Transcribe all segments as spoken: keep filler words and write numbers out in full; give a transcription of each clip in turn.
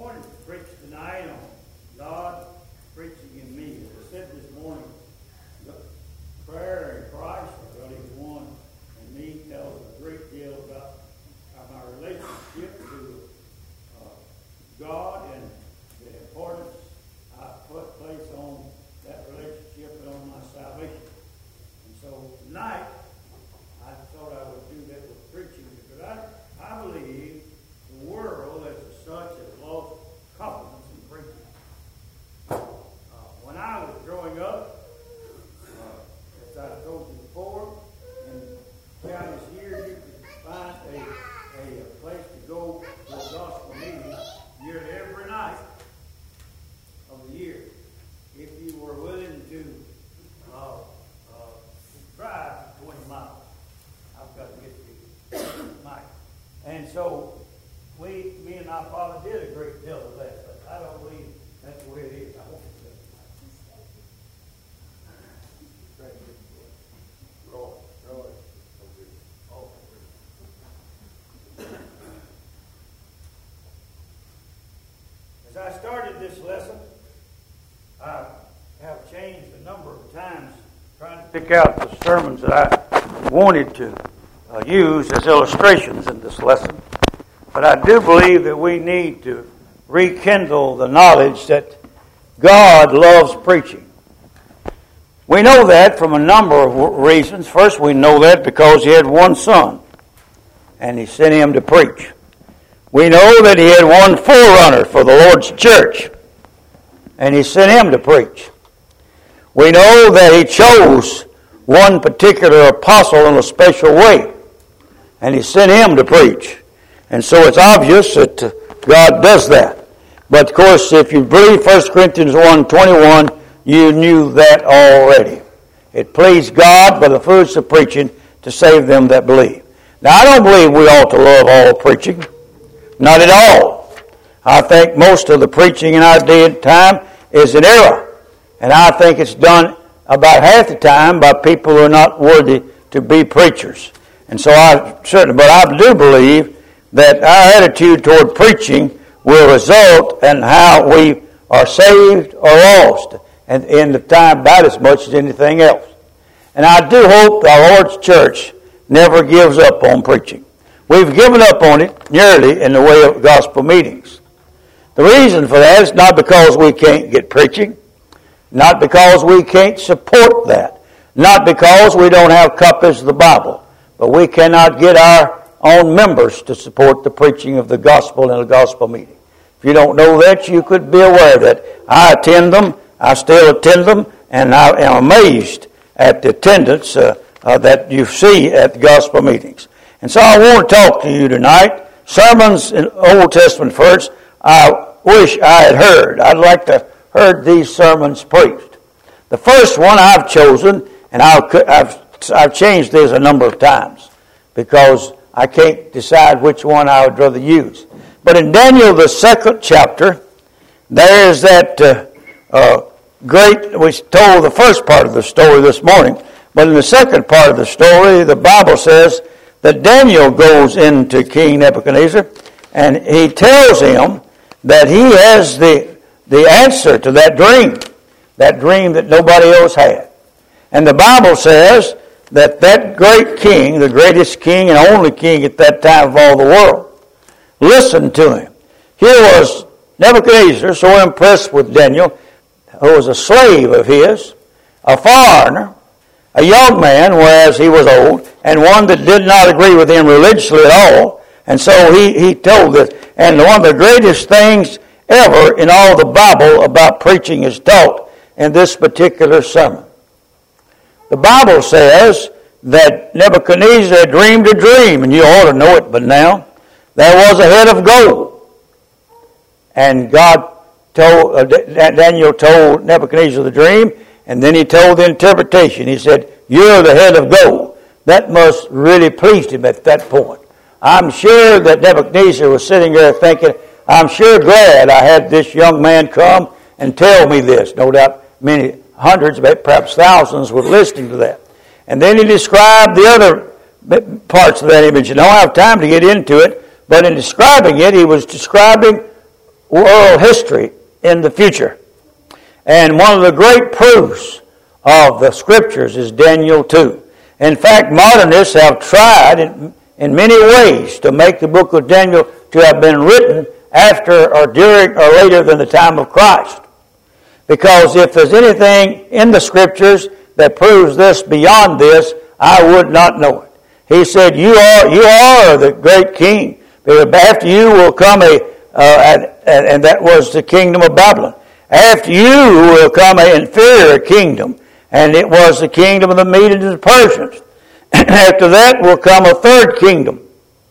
wanted to preach tonight on God preaching in me. As I said this morning, prayer in Christ, God is one, and me tells a great deal about my relationship to uh, God and the importance I put place on that relationship and on my salvation. And so tonight, I thought I would do that with preaching because I, I believe the world as such has lost confidence in preaching. Uh, when I was growing up, uh, as I told you before, in counties here, you could find a, a, a place to go to a gospel meeting nearly every night of the year. If you were willing to uh, uh, drive twenty miles, I've got to get to Mike. And so we, me and my father did a great deal of that, but I don't believe that's the way it is. I hope it doesn't. Roy, Roy. Oh. As I started this lesson, I have changed a number of times trying to pick out the sermons that I wanted to uh, use as illustrations in this lesson. But I do believe that we need to rekindle the knowledge that God loves preaching. We know that from a number of reasons. First, we know that because He had one Son, and He sent Him to preach. We know that He had one forerunner for the Lord's church, and He sent Him to preach. We know that He chose one particular apostle in a special way, and He sent him to preach. And so it's obvious that God does that. But of course, if you believe First Corinthians one twenty-one, you knew that already. It pleased God by the fruits of preaching to save them that believe. Now, I don't believe we ought to love all preaching. Not at all. I think most of the preaching in our day and time is an error. And I think it's done about half the time by people who are not worthy to be preachers. And so I certainly, but I do believe that our attitude toward preaching will result in how we are saved or lost, and in the time about as much as anything else. And I do hope our Lord's church never gives up on preaching. We've given up on it nearly in the way of gospel meetings. The reason for that is not because we can't get preaching, not because we can't support that, not because we don't have copies of the Bible, but we cannot get our own members to support the preaching of the gospel in a gospel meeting. If you don't know that, you could be aware that I attend them, I still attend them, and I am amazed at the attendance uh, uh, that you see at the gospel meetings. And so I want to talk to you tonight. Sermons in Old Testament first, I wish I had heard. I'd like to have heard these sermons preached. The first one I've chosen, and I've, I've, I've changed this a number of times because I can't decide which one I would rather use. But in Daniel, the second chapter, there is that uh, uh, great, we told the first part of the story this morning, but in the second part of the story, the Bible says that Daniel goes into King Nebuchadnezzar, and he tells him that he has the, the answer to that dream, that dream that nobody else had. And the Bible says that that great king, the greatest king and only king at that time of all the world, listened to him. Here was Nebuchadnezzar so impressed with Daniel, who was a slave of his, a foreigner, a young man, whereas he was old, and one that did not agree with him religiously at all. And so he, he told this. And one of the greatest things ever in all the Bible about preaching is taught in this particular sermon. The Bible says that Nebuchadnezzar had dreamed a dream, and you ought to know it by now. There was a head of gold. And God told, uh, Daniel told Nebuchadnezzar the dream, and then he told the interpretation. He said, "You're the head of gold." That must really pleased him at that point. I'm sure that Nebuchadnezzar was sitting there thinking, I'm sure glad I had this young man come and tell me this. No doubt many hundreds, perhaps thousands were listening to that. And then he described the other parts of that image. And I don't have time to get into it, but in describing it, he was describing world history in the future. And one of the great proofs of the Scriptures is Daniel two. In fact, modernists have tried in, in many ways to make the book of Daniel to have been written after or during or later than the time of Christ. Because if there's anything in the Scriptures that proves this beyond this, I would not know it. He said, you are you are the great king. But after you will come a, uh, and, and that was the kingdom of Babylon. After you will come an inferior kingdom, and it was the kingdom of the Medes and the Persians. After that will come a third kingdom.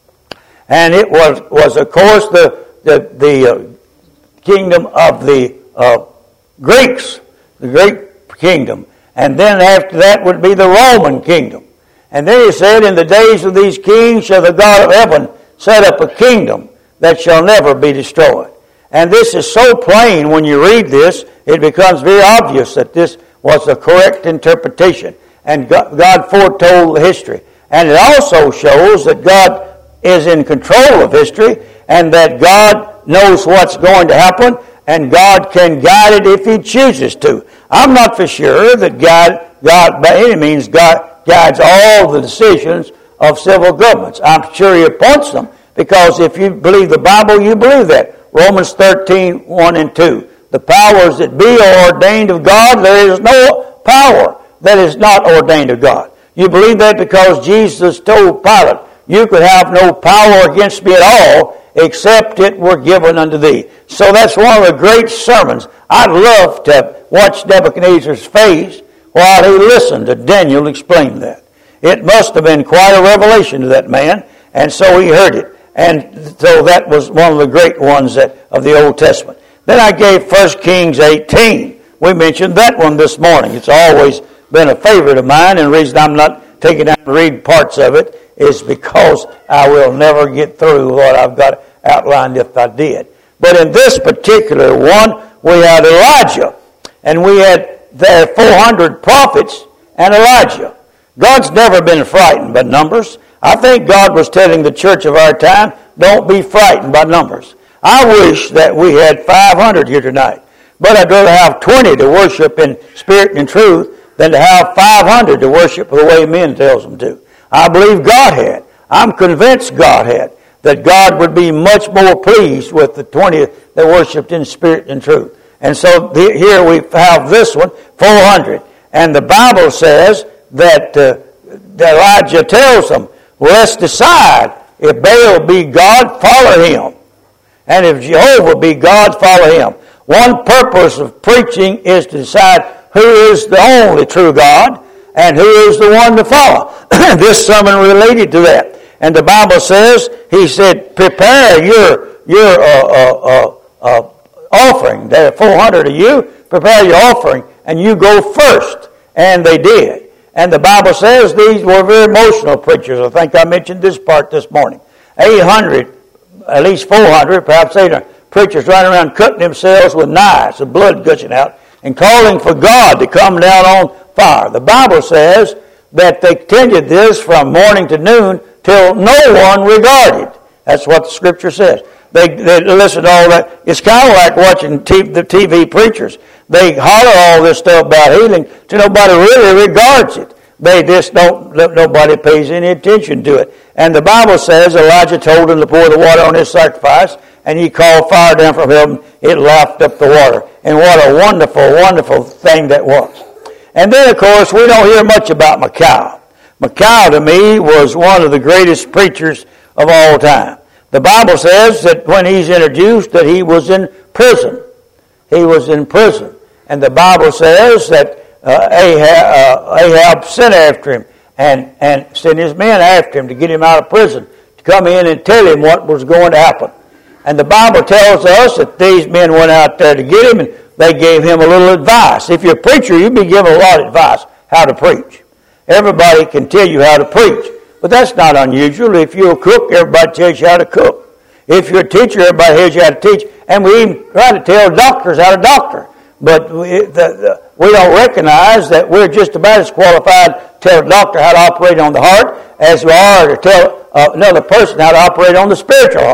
And it was, was of course, the, the, the uh, kingdom of the uh, Greeks, the great kingdom. And then after that would be the Roman kingdom. And then he said, in the days of these kings shall the God of heaven set up a kingdom that shall never be destroyed. And this is so plain when you read this, it becomes very obvious that this was the correct interpretation. And God foretold the history. And it also shows that God is in control of history and that God knows what's going to happen and God can guide it if He chooses to. I'm not for sure that God, God by any means, God guides all the decisions of civil governments. I'm sure He appoints them because if you believe the Bible, you believe that. Romans thirteen, one and two. The powers that be are ordained of God. There is no power that is not ordained of God. You believe that because Jesus told Pilate, you could have no power against me at all except it were given unto thee. So that's one of the great sermons. I'd love to watch Nebuchadnezzar's face while he listened to Daniel explain that. It must have been quite a revelation to that man, and so he heard it. And so that was one of the great ones that, of the Old Testament. Then I gave First Kings eighteen. We mentioned that one this morning. It's always been a favorite of mine, and the reason I'm not taking out and read parts of it is because I will never get through what I've got outlined if I did. But in this particular one, we had Elijah, and we had there four hundred prophets and Elijah. God's never been frightened by numbers. I think God was telling the church of our time, don't be frightened by numbers. I wish that we had five hundred here tonight. But I'd rather have twenty to worship in spirit and in truth than to have five hundred to worship the way men tells them to. I believe God had. I'm convinced God had. That God would be much more pleased with the twenty that worshiped in spirit and truth. And so the, here we have this one, four hundred. And the Bible says that, uh, that Elijah tells them, well, let's decide. If Baal be God, follow him. And if Jehovah be God, follow him. One purpose of preaching is to decide who is the only true God and who is the one to follow. This sermon related to that. And the Bible says, he said, prepare your your uh, uh, uh, uh, offering. There are four hundred of you. Prepare your offering, and you go first. And they did. And the Bible says these were very emotional preachers. I think I mentioned this part this morning. eight hundred, at least four hundred, perhaps eight hundred preachers running around cutting themselves with knives, the blood gushing out, and calling for God to come down on fire. The Bible says that they continued this from morning to noon till no one regarded. That's what the Scripture says. They, they listen to all that. It's kind of like watching t- the T V preachers. They holler all this stuff about healing till nobody really regards it. They just don't, nobody pays any attention to it. And the Bible says Elijah told him to pour the water on his sacrifice, and he called fire down from heaven. It lapped up the water. And what a wonderful, wonderful thing that was. And then, of course, we don't hear much about Micaiah. Micaiah, to me, was one of the greatest preachers of all time. The Bible says that when he's introduced that he was in prison. He was in prison. And the Bible says that uh, Ahab, uh, Ahab sent after him and, and sent his men after him to get him out of prison, to come in and tell him what was going to happen. And the Bible tells us that these men went out there to get him, and they gave him a little advice. If you're a preacher, you'll be given a lot of advice how to preach. Everybody can tell you how to preach. But that's not unusual. If you're a cook, everybody tells you how to cook. If you're a teacher, everybody tells you how to teach. And we even try to tell doctors how to doctor. But we, the, the, we don't recognize that we're just about as qualified to tell a doctor how to operate on the heart as we are to tell uh, another person how to operate on the spiritual heart.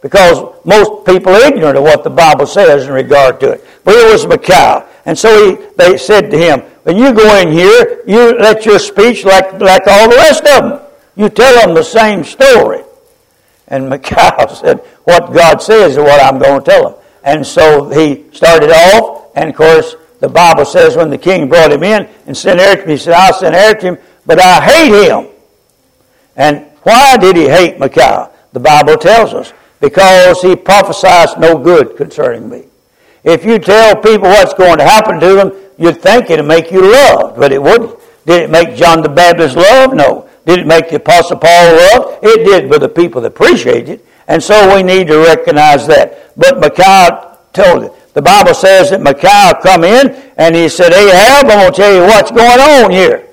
because most people are ignorant of what the Bible says in regard to it. But it was Micaiah. And so he, they said to him, when you go in here, you let your speech like, like all the rest of them. You tell them the same story. And Micaiah said, what God says is what I'm going to tell them. And so he started off, and of course, the Bible says when the king brought him in and sent after him, he said, I'll send after him, but I hate him. And why did he hate Micaiah? The Bible tells us, because he prophesies no good concerning me. If you tell people what's going to happen to them, you'd think it'd make you loved, but it wouldn't. Did it make John the Baptist loved? No. Did it make the Apostle Paul loved? It did with the people that appreciate it. And so we need to recognize that. But Micaiah told it. The Bible says that Micaiah come in and he said, Ahab, I'm going to tell you what's going on here.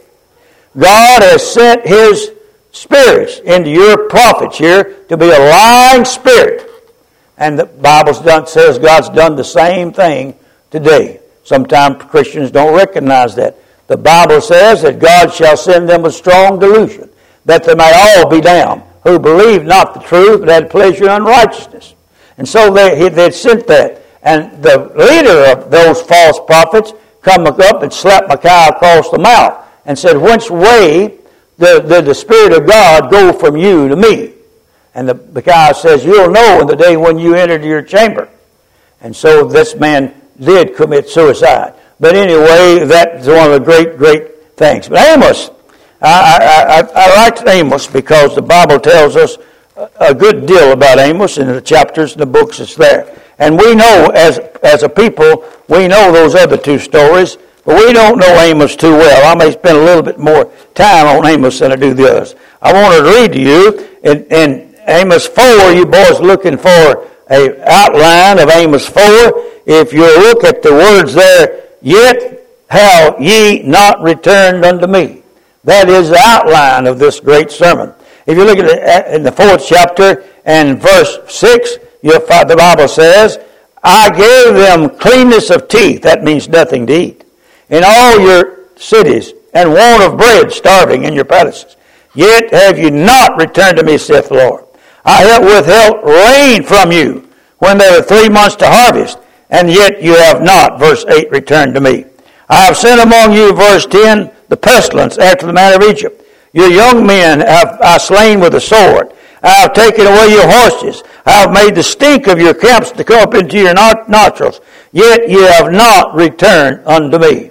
God has sent his spirits into your prophets here to be a lying spirit. And the Bible says God's done the same thing today. Sometimes Christians don't recognize that. The Bible says that God shall send them a strong delusion, that they may all be damned, who believe not the truth, but had pleasure in unrighteousness. And so they they sent that. And the leader of those false prophets come up and slapped Micaiah across the mouth and said, which way did the, the Spirit of God go from you to me? And the Micaiah says, you'll know in the day when you entered your chamber. And so this man did commit suicide. But anyway, that's one of the great, great things. But Amos, I, I, I, I like Amos because the Bible tells us a good deal about Amos in the chapters and the books that's there. And we know, as as a people, we know those other two stories, but we don't know Amos too well. I may spend a little bit more time on Amos than I do the others. I wanted to read to you in, in Amos four. You boys looking for an outline of Amos four. If you look at the words there, yet have ye not returned unto me. That is the outline of this great sermon. If you look at it in the fourth chapter and verse six, you'll find the Bible says, I gave them cleanness of teeth, that means nothing to eat, in all your cities, and want of bread, starving in your palaces. Yet have you not returned to me, saith the Lord. I have withheld rain from you when there were three months to harvest, and yet you have not, verse eight, returned to me. I have sent among you, verse ten, the pestilence after the manner of Egypt. Your young men have I slain with the sword. I have taken away your horses. I have made the stink of your camps to come up into your nostrils. Yet ye have not returned unto me.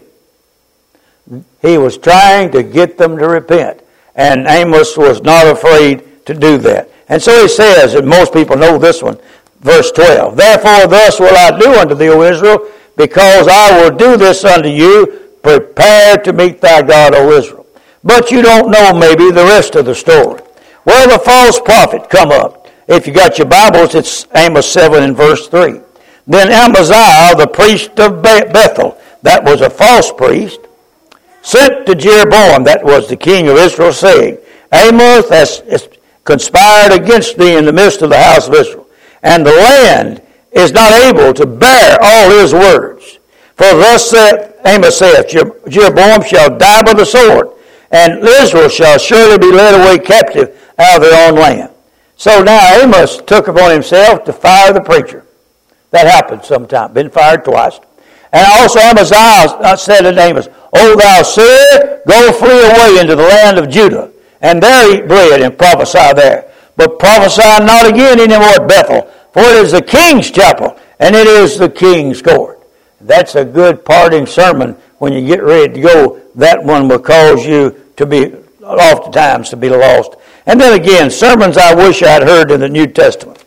He was trying to get them to repent. And Amos was not afraid to do that. And so he says, and most people know this one, verse twelve, Therefore thus will I do unto thee, O Israel, because I will do this unto you, prepare to meet thy God, O Israel. But you don't know maybe the rest of the story. Well, the false prophet come up. If you got your Bibles, it's Amos seven and verse three. Then Amaziah, the priest of Bethel, that was a false priest, sent to Jeroboam, that was the king of Israel, saying, Amos has conspired against thee in the midst of the house of Israel, and the land is not able to bear all his words. For thus saith Amos saith, Jeroboam shall die by the sword, and Israel shall surely be led away captive out of their own land. So now Amos took upon himself to fire the preacher. That happened sometime. Been fired twice. And also Amaziah said to Amos, O thou seer, go flee away into the land of Judah, and there eat bread and prophesy there. But prophesy not again any more at Bethel, for it is the king's chapel, and it is the king's court. That's a good parting sermon. When you get ready to go, that one will cause you to be, oftentimes, to be lost. And then again, sermons I wish I'd heard in the New Testament.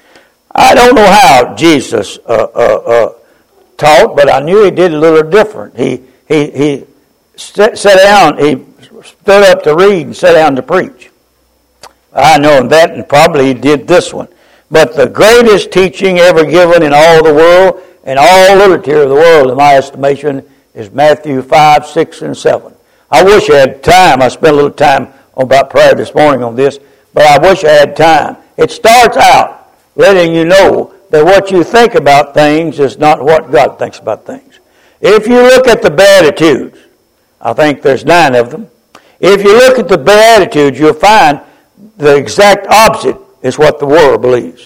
I don't know how Jesus uh, uh, uh, taught, but I knew he did a little different. He he he sat, sat down, he stood up to read and sat down to preach. I know that, and probably he did this one. But the greatest teaching ever given in all the world, and all literature of the world, in my estimation, is Matthew five, six, and seven. I wish I had time. I spent a little time about prayer this morning on this, but I wish I had time. It starts out letting you know that what you think about things is not what God thinks about things. If you look at the Beatitudes, I think there's nine of them. If you look at the Beatitudes, you'll find the exact opposite is what the world believes.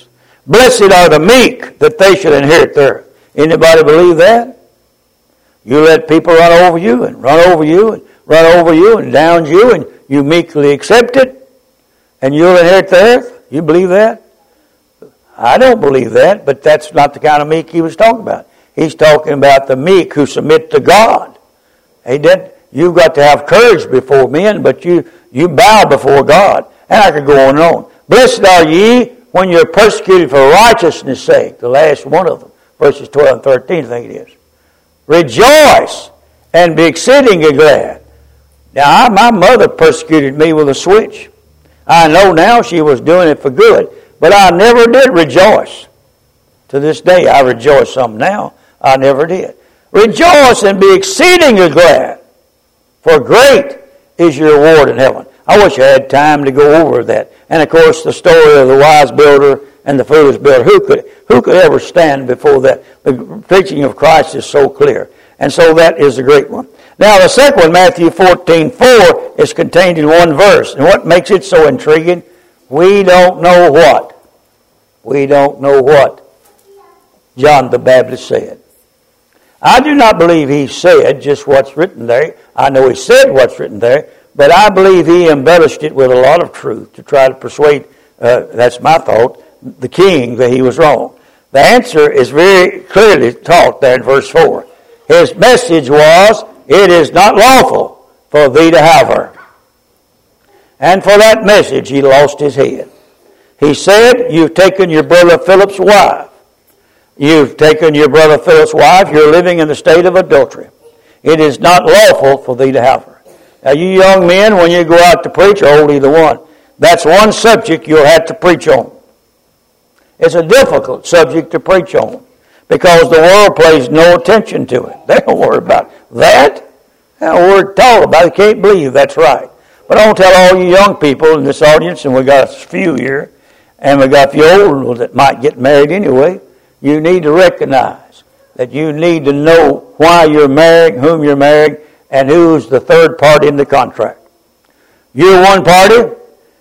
Blessed are the meek, that they should inherit the earth. Anybody believe that? You let people run over you and run over you and run over you and down you, and you meekly accept it, and you'll inherit the earth? You believe that? I don't believe that, but that's not the kind of meek he was talking about. He's talking about the meek who submit to God. He did. You've got to have courage before men, but you, you bow before God. And I could go on and on. Blessed are ye when you're persecuted for righteousness' sake. The last one of them. Verses twelve and thirteen, I think it is. Rejoice and be exceedingly glad. Now, I, my mother persecuted me with a switch. I know now she was doing it for good, but I never did rejoice. To this day, I rejoice some now. I never did. Rejoice and be exceedingly glad, for great is your reward in heaven. I wish I had time to go over that. And of course, the story of the wise builder and the foolish builder. Who could, who could ever stand before that? The preaching of Christ is so clear. And so that is a great one. Now the second one, Matthew fourteen four, is contained in one verse. And what makes it so intriguing? We don't know what. We don't know what John the Baptist said. I do not believe he said just what's written there. I know he said what's written there, but I believe he embellished it with a lot of truth to try to persuade, uh, that's my thought, the king that he was wrong. The answer is very clearly taught there in verse four. His message was, it is not lawful for thee to have her. And for that message he lost his head. He said, you've taken your brother Philip's wife. You've taken your brother Philip's wife. You're living in the state of adultery. It is not lawful for thee to have her. Now, you young men, when you go out to preach, hold either one. That's one subject you'll have to preach on. It's a difficult subject to preach on because the world pays no attention to it. They don't worry about that. They don't worry at all about it. They can't believe that's right. But I want to tell all you young people in this audience, and we got a few here, and we got a few old ones that might get married anyway, you need to recognize that you need to know why you're married, whom you're married, and who's the third party in the contract. You're one party,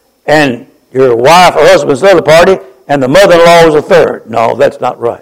and your wife or husband's the other party, and the mother-in-law is the third. No, that's not right.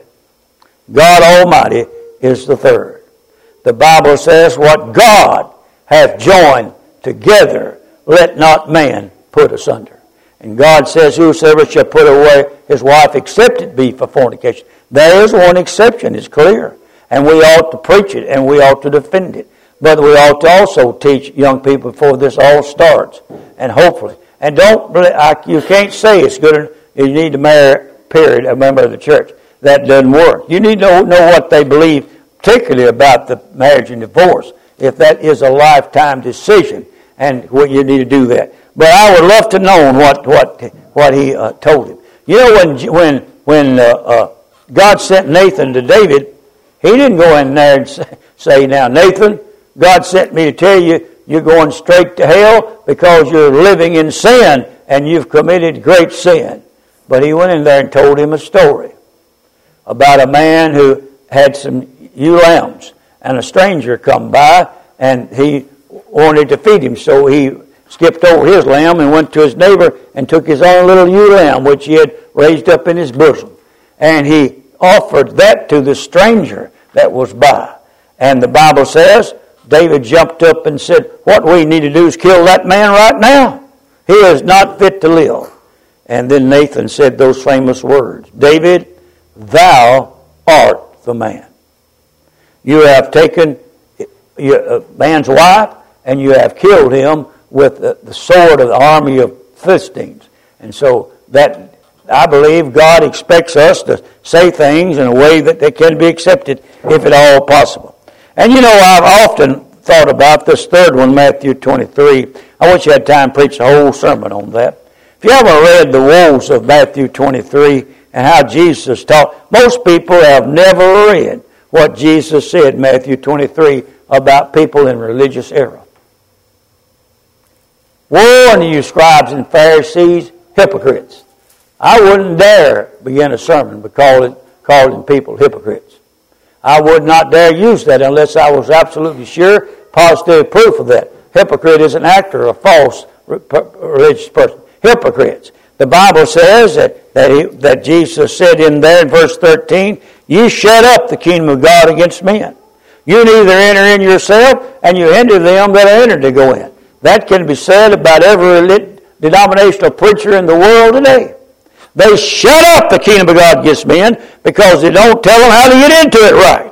God Almighty is the third. The Bible says, what God hath joined together, let not man put asunder. And God says, whosoever shall put away his wife, except it be for fornication. There is one exception, it's clear. And we ought to preach it, and we ought to defend it. But we ought to also teach young people before this all starts. And hopefully. And don't, you can't say it's good, you need to marry, period, a member of the church. That doesn't work. You need to know what they believe, particularly about the marriage and divorce, if that is a lifetime decision, and what you need to do that. But I would love to know what what what he uh, told him. You know, when when when uh, uh, God sent Nathan to David, he didn't go in there and say, say, now, Nathan, God sent me to tell you you're going straight to hell because you're living in sin and you've committed great sin. But he went in there and told him a story about a man who had some ewe lambs, and a stranger come by, and he wanted to feed him, so he skipped over his lamb and went to his neighbor and took his own little ewe lamb, which he had raised up in his bosom. And he offered that to the stranger that was by. And the Bible says, David jumped up and said, what we need to do is kill that man right now. He is not fit to live. And then Nathan said those famous words, David, thou art the man. You have taken a man's wife and you have killed him with the sword of the army of Philistines. And so that, I believe God expects us to say things in a way that they can be accepted if at all possible. And you know, I've often thought about this third one, Matthew twenty-three. I wish you had time to preach a whole sermon on that. If you haven't read the woes of Matthew twenty-three and how Jesus taught, most people have never read what Jesus said in Matthew twenty-three about people in religious error. Woe unto you, scribes and Pharisees, hypocrites. I wouldn't dare begin a sermon by calling, calling people hypocrites. I would not dare use that unless I was absolutely sure, positive proof of that. Hypocrite is an actor, a false religious person. Hypocrites. The Bible says that, that, he, that Jesus said in there in verse thirteen, "You shut up the kingdom of God against men. You neither enter in yourself, and you hinder them that are entered to go in." That can be said about every denominational preacher in the world today. They shut up the kingdom of God against men because they don't tell them how to get into it right.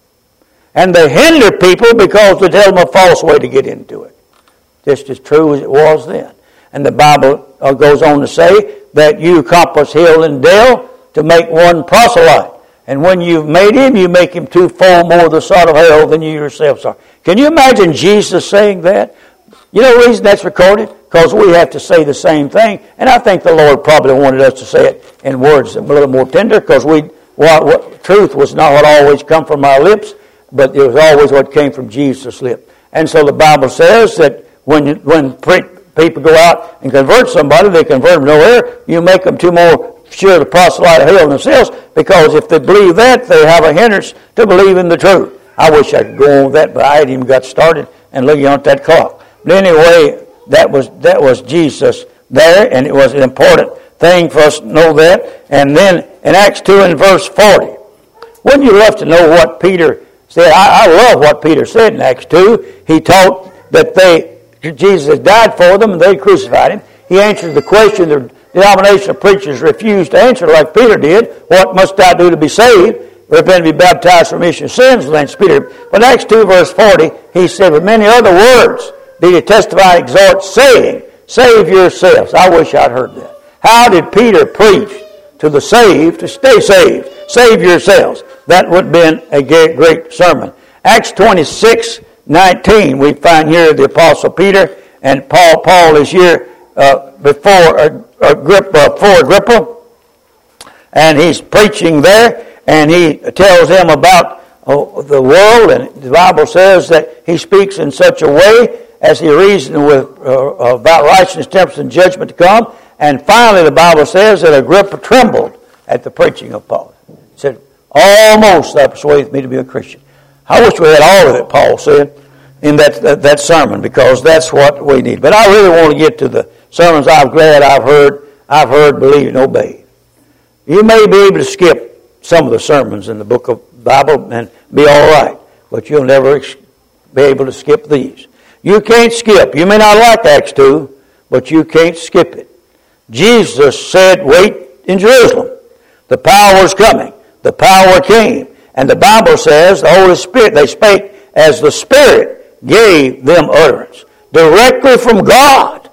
And they hinder people because they tell them a false way to get into it. Just as true as it was then. And the Bible goes on to say that you accomplish hill and dale to make one proselyte. And when you've made him, you make him twofold more the son of hell than you yourselves are. Can you imagine Jesus saying that? You know the reason that's recorded? Because we have to say the same thing. And I think the Lord probably wanted us to say it in words a little more tender, because we what, what, truth was not what always come from our lips, but it was always what came from Jesus' lips. And so the Bible says that when when pre- people go out and convert somebody, they convert them nowhere. You make them too more sure to proselyte of hell themselves, because if they believe that, they have a hindrance to believe in the truth. I wish I could go on with that, but I hadn't even got started and looking at that clock. But anyway, that was that was Jesus there, and it was an important thing for us to know that. And then in Acts two and verse forty, wouldn't you love to know what Peter said? I, I love what Peter said in Acts two. He taught that they Jesus died for them and they crucified him. He answered the question the denominational preachers refused to answer like Peter did. What must I do to be saved? Repent and be baptized for remission of sins. And then Peter. But Acts two verse forty, he said, with many other words did he testify and exhort, saying, save yourselves. I wish I'd heard that. How did Peter preach to the saved to stay saved? Save yourselves. That would have been a great sermon. Acts twenty-six nineteen, we find here the Apostle Peter, and Paul Paul is here uh, before Agrippa, before Agrippa, and he's preaching there, and he tells him about uh, the world, and the Bible says that he speaks in such a way as he reasoned with uh, about righteousness, temperance, and judgment to come. And finally, the Bible says that Agrippa trembled at the preaching of Paul. He said, almost thou persuadest me to be a Christian. I wish we had all of it, Paul said, in that, that that sermon, because that's what we need. But I really want to get to the sermons I'm glad I've heard. I've heard, believe, and obey. You may be able to skip some of the sermons in the book of the Bible and be all right, but you'll never be able to skip these. You can't skip. You may not like Acts two, but you can't skip it. Jesus said, wait in Jerusalem. The power is coming. The power came. And the Bible says the Holy Spirit, they spake as the Spirit gave them utterance. Directly from God.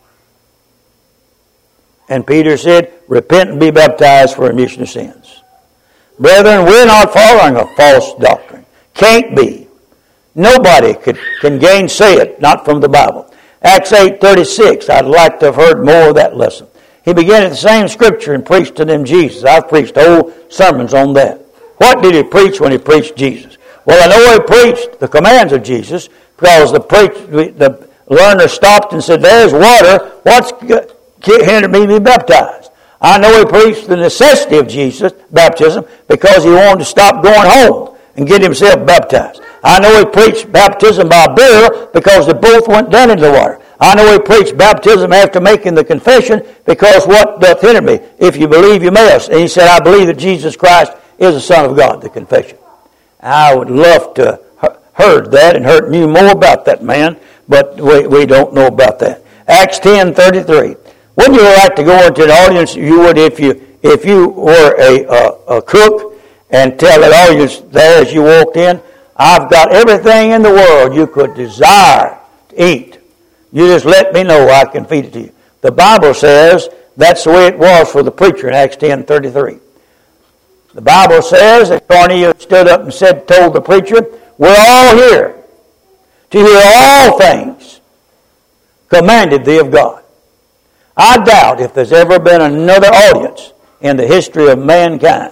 And Peter said, repent and be baptized for remission of sins. Brethren, we're not following a false doctrine. Can't be. Nobody could, can gainsay it, not from the Bible. Acts eight thirty-six, I'd like to have heard more of that lesson. He began at the same scripture and preached to them Jesus. I've preached whole sermons on that. What did he preach when he preached Jesus? Well, I know he preached the commands of Jesus, because the, preach, the learner stopped and said, there's water, what's hindered me to be baptized? I know he preached the necessity of Jesus' baptism, because he wanted to stop going home and get himself baptized. I know he preached baptism by burial, because they both went down into the water. I know he preached baptism after making the confession, because what doth hinder me? If you believe, you may. And he said, I believe that Jesus Christ is the Son of God, the confession. I would love to have heard that and heard knew more about that man, but we, we don't know about that. Acts ten thirty-three. Wouldn't you like to go into an audience? You would if you if you were a, a, a cook and tell that audience there as you walked in, I've got everything in the world you could desire to eat. You just let me know, I can feed it to you. The Bible says that's the way it was for the preacher in Acts ten thirty-three. The Bible says that Cornelius stood up and said, told the preacher, we're all here to hear all things commanded thee of God. I doubt if there's ever been another audience in the history of mankind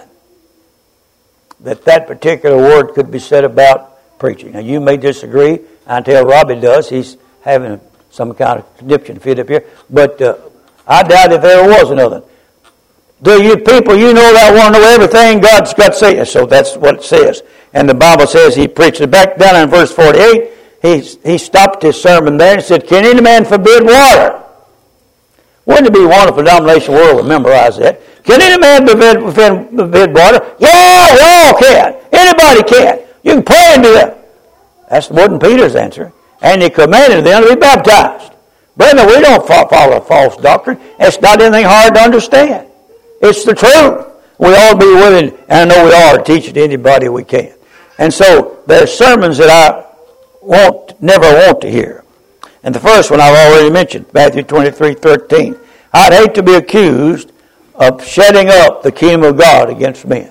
that that particular word could be said about preaching. Now, you may disagree. I tell Robbie does. He's having some kind of conniption fit up here. But uh, I doubt if there was another. Do you people, you know that want to know everything God's got to say. So that's what it says. And the Bible says he preached it. Back down in verse forty-eight, he, he stopped his sermon there and said, can any man forbid water? Wouldn't it be wonderful if the denomination world would memorize that? Can any man be fed, fed, fed water? Yeah, we all can. Anybody can. You can pray and do that. That's wasn't Peter's answer. And he commanded them to be baptized. Brethren, we don't follow a false doctrine. It's not anything hard to understand. It's the truth. We ought to be willing, and I know we are, to teach it to anybody we can. And so there's sermons that I won't, never want to hear. And the first one I've already mentioned, Matthew twenty-three thirteen. I'd hate to be accused of shutting up the kingdom of God against men.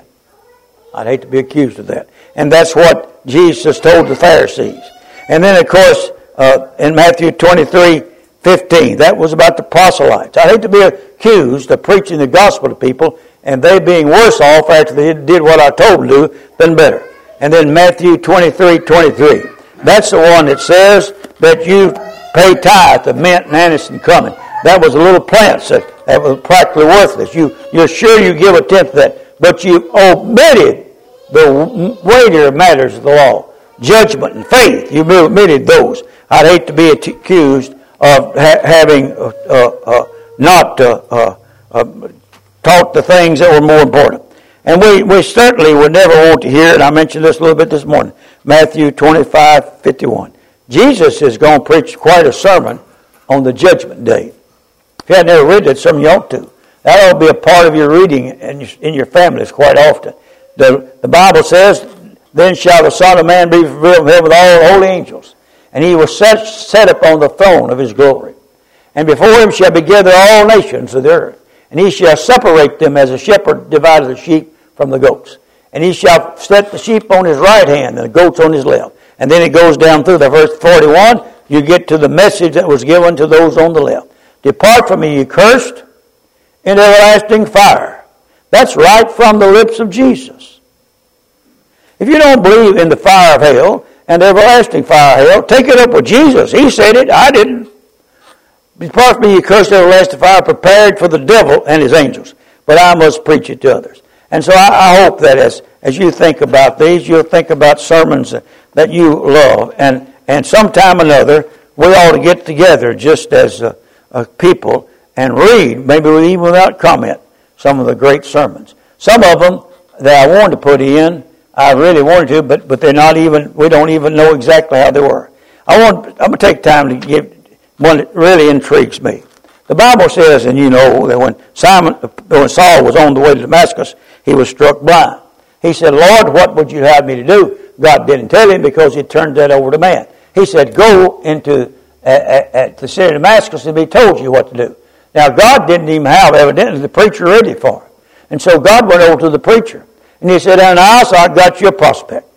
I'd hate to be accused of that. And that's what Jesus told the Pharisees. And then, of course, uh, in Matthew twenty-three fifteen, that was about the proselytes. I'd hate to be accused of preaching the gospel to people and they being worse off after they did what I told them to do than better. And then Matthew twenty-three twenty-three. That's the one that says that you pay tithe of mint and anise and cumin. That was a little plants that, that was practically worthless. You, you're sure you give a tenth of that, but you omitted the weightier matters of the law. Judgment and faith, you omitted those. I'd hate to be accused of ha- having uh, uh, not uh, uh, uh, taught the things that were more important. And we, we certainly would never want to hear, and I mentioned this a little bit this morning, Matthew twenty-five fifty-one. Jesus is going to preach quite a sermon on the judgment day. If you haven't ever read that sermon, you ought to. That ought to be a part of your reading in your, in your families quite often. The, the Bible says, then shall the Son of Man be revealed from heaven with all the holy angels, and he will set, set upon the throne of his glory. And before him shall be gathered all nations of the earth, and he shall separate them as a shepherd divideth the sheep from the goats. And he shall set the sheep on his right hand and the goats on his left. And then it goes down through the verse forty-one. You get to the message that was given to those on the left. Depart from me, ye cursed, into everlasting fire. That's right from the lips of Jesus. If you don't believe in the fire of hell and the everlasting fire of hell, take it up with Jesus. He said it. I didn't. Depart from me, ye cursed, into everlasting fire, prepared for the devil and his angels. But I must preach it to others. And so I, I hope that as, as you think about these, you'll think about sermons that you love. And, and sometime or another, we ought to get together just as a, a people and read, maybe even without comment, some of the great sermons. Some of them that I wanted to put in, I really wanted to, but, but they're not even, we don't even know exactly how they were. I want, I'm going to take time to give one that really intrigues me. The Bible says, and you know, that when Simon, when Saul was on the way to Damascus, he was struck blind. He said, Lord, what would you have me to do? God didn't tell him because he turned that over to man. He said, go into at, at the city of Damascus and be told you what to do. Now, God didn't even have, evidently, the preacher ready for him. And so God went over to the preacher. And he said, Ananias, I've got you a prospect.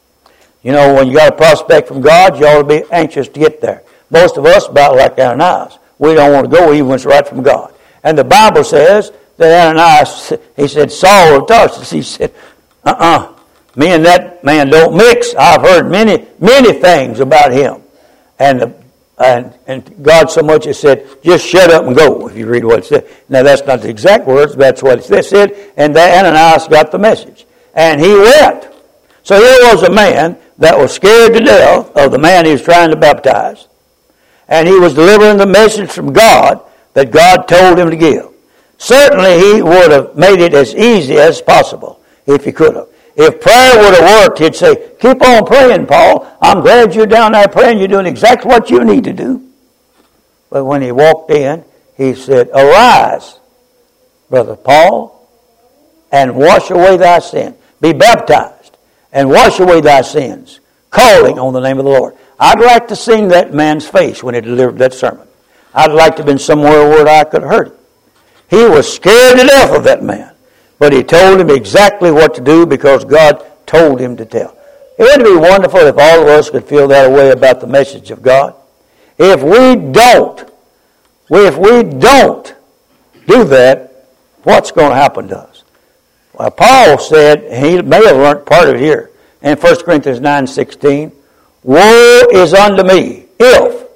You know, when you got a prospect from God, you ought to be anxious to get there. Most of us, about like Ananias, we don't want to go even when it's right from God. And the Bible says that Ananias, he said, Saul of Tarsus, he said, uh-uh, me and that man don't mix. I've heard many, many things about him. And the, and and God so much has said, just shut up and go, if you read what it said. Now, that's not the exact words, but that's what it said. And that Ananias got the message. And he went. So here was a man that was scared to death of the man he was trying to baptize. And he was delivering the message from God that God told him to give. Certainly he would have made it as easy as possible if he could have. If prayer would have worked, he'd say, keep on praying, Paul. I'm glad you're down there praying. You're doing exactly what you need to do. But when he walked in, he said, arise, Brother Paul, and wash away thy sin. Be baptized and wash away thy sins, calling on the name of the Lord. I'd like to see that man's face when he delivered that sermon. I'd like to have been somewhere where I could have heard it. He was scared to death of that man. But he told him exactly what to do because God told him to tell. It would be wonderful if all of us could feel that way about the message of God. If we don't, if we don't do that, what's going to happen to us? Well, Paul said, and he may have learned part of it here, in First Corinthians nine sixteen, woe is unto me if.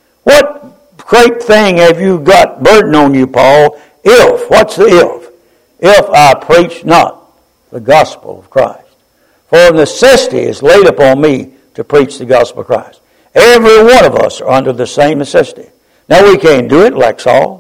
What great thing have you got burden on you, Paul? If. What's the if? If I preach not the gospel of Christ. For necessity is laid upon me to preach the gospel of Christ. Every one of us are under the same necessity. Now we can't do it like Saul.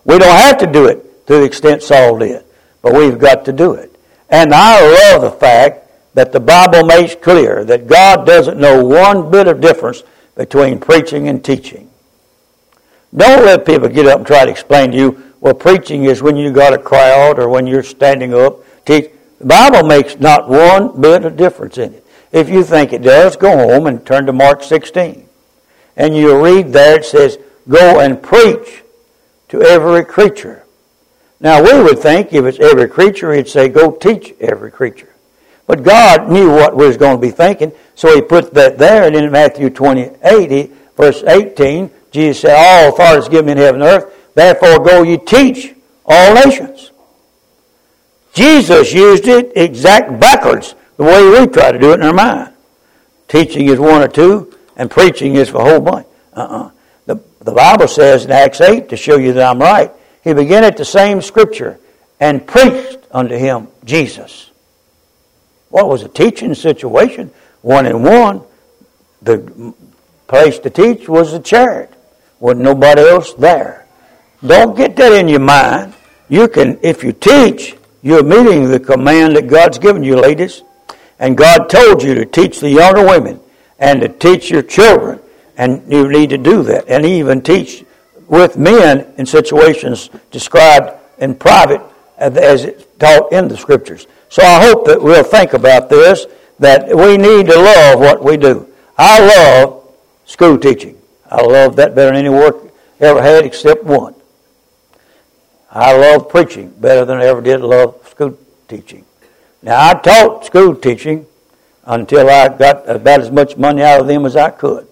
We don't have to do it to the extent Saul did, but we've got to do it. And I love the fact that the Bible makes clear that God doesn't know one bit of difference between preaching and teaching. Don't let people get up and try to explain to you, well, preaching is when you got a crowd or when you're standing up. Teach. The Bible makes not one bit of difference in it. If you think it does, go home and turn to Mark sixteen. And you'll read there, it says, go and preach to every creature. Now, we would think if it's every creature, he'd say, go teach every creature. But God knew what we was going to be thinking, so he put that there. And in Matthew twenty-eight, verse eighteen, Jesus said, all authority is given in heaven and earth. Therefore go ye teach all nations. Jesus used it exact backwards, the way we try to do it in our mind. Teaching is one or two, and preaching is for a whole bunch. Uh-uh. The, the Bible says in Acts eight, to show you that I'm right, he began at the same scripture and preached unto him Jesus. What was a teaching situation? One and one. The place to teach was the chariot. Wasn't nobody else there. Don't get that in your mind. You can, if you teach, you're meeting the command that God's given you, ladies. And God told you to teach the younger women and to teach your children. And you need to do that. And even teach with men in situations described in private as it's taught in the Scriptures. So I hope that we'll think about this, that we need to love what we do. I love school teaching. I love that better than any work I ever had except one. I love preaching better than I ever did love school teaching. Now, I taught school teaching until I got about as much money out of them as I could.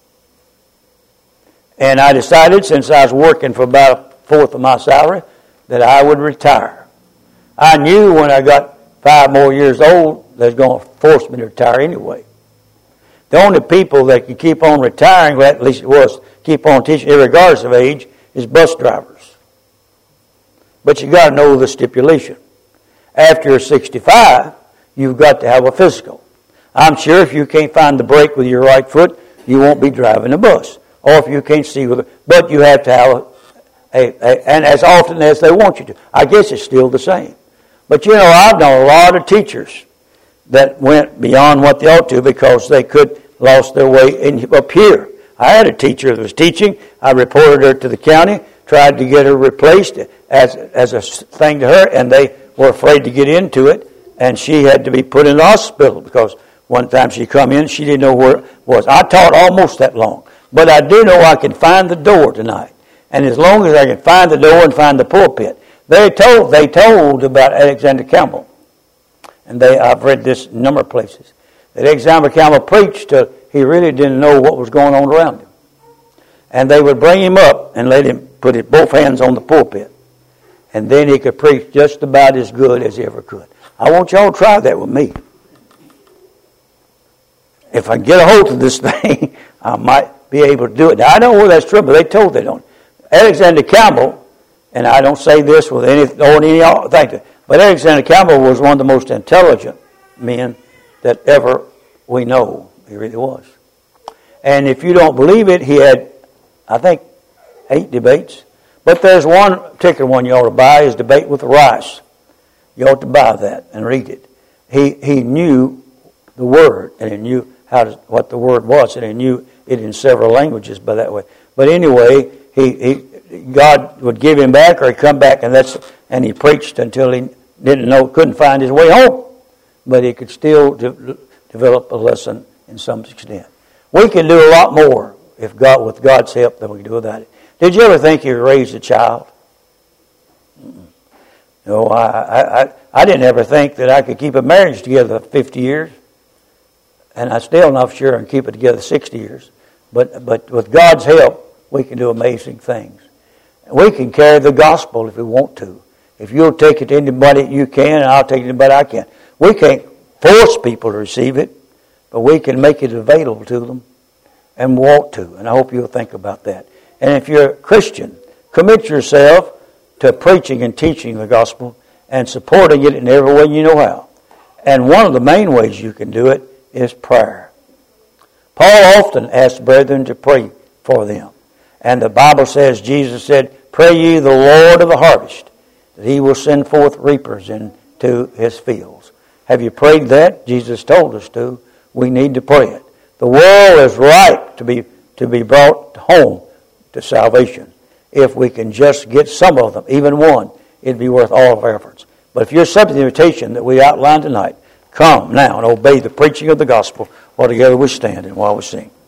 And I decided, since I was working for about a fourth of my salary, that I would retire. I knew when I got five more years old, they was going to force me to retire anyway. The only people that could keep on retiring, well, at least it was, keep on teaching, regardless of age, is bus drivers. But you got to know the stipulation. After you're sixty-five, you've got to have a physical. I'm sure if you can't find the brake with your right foot, you won't be driving a bus. Or if you can't see with it, but you have to have a, a, a, and as often as they want you to. I guess it's still the same. But you know, I've known a lot of teachers that went beyond what they ought to because they could lost their way in, up here. I had a teacher that was teaching. I reported her to the county, tried to get her replaced as as a thing to her, and they were afraid to get into it, and she had to be put in the hospital because one time she come in, she didn't know where it was. I taught almost that long, but I do know I can find the door tonight, and as long as I can find the door and find the pulpit, they told they told about Alexander Campbell, and they I've read this in a number of places that Alexander Campbell preached till he really didn't know what was going on around him, and they would bring him up and let him put his, both hands on the pulpit. And then he could preach just about as good as he ever could. I want y'all to try that with me. If I get a hold of this thing, I might be able to do it. Now, I don't know whether that's true, but they told they don't. Alexander Campbell, and I don't say this with any, or any thank you, but Alexander Campbell was one of the most intelligent men that ever we know. He really was. And if you don't believe it, he had, I think, eight debates. But there's one particular one you ought to buy, his debate with Rice. You ought to buy that and read it. He he knew the Word, and he knew how to, what the Word was, and he knew it in several languages by that way. But anyway, he, he God would give him back, or he'd come back, and that's and he preached until he didn't know, couldn't find his way home. But he could still de- develop a lesson in some extent. We can do a lot more if God, with God's help, than we can do without it. Did you ever think you raised a child? No, I, I, I didn't ever think that I could keep a marriage together for fifty years. And I'm still not sure I can keep it together sixty years. But, but with God's help, we can do amazing things. We can carry the gospel if we want to. If you'll take it to anybody you can, and I'll take it to anybody I can. We can't force people to receive it, but we can make it available to them and want to. And I hope you'll think about that. And if you're a Christian, commit yourself to preaching and teaching the gospel and supporting it in every way you know how. And one of the main ways you can do it is prayer. Paul often asked brethren to pray for them. And the Bible says, Jesus said, Pray ye the Lord of the harvest, that He will send forth reapers into His fields. Have you prayed that? Jesus told us to. We need to pray it. The world is ripe to be, to be brought home to salvation. If we can just get some of them, even one, it'd be worth all of our efforts. But if you're accepting the invitation that we outlined tonight, come now and obey the preaching of the gospel while together we stand and while we sing.